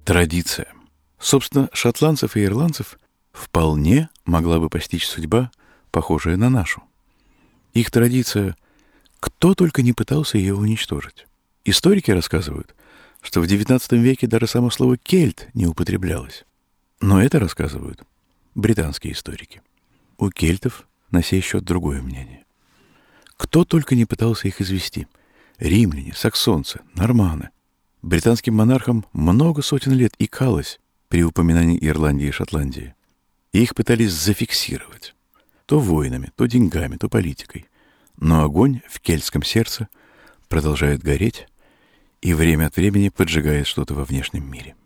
Традиция. Собственно, шотландцев и ирландцев вполне могла бы постичь судьба, похожая на нашу. Их традиция, кто только не пытался ее уничтожить. Историки рассказывают, что в XIX веке даже само слово «кельт» не употреблялось. Но это рассказывают британские историки. У кельтов на сей счет другое мнение. Кто только не пытался их извести. Римляне, саксонцы, норманы. Британским монархам много сотен лет икалось при упоминании Ирландии и Шотландии. И их пытались зафиксировать. То войнами, то деньгами, то политикой. Но огонь в кельтском сердце продолжает гореть и время от времени поджигает что-то во внешнем мире.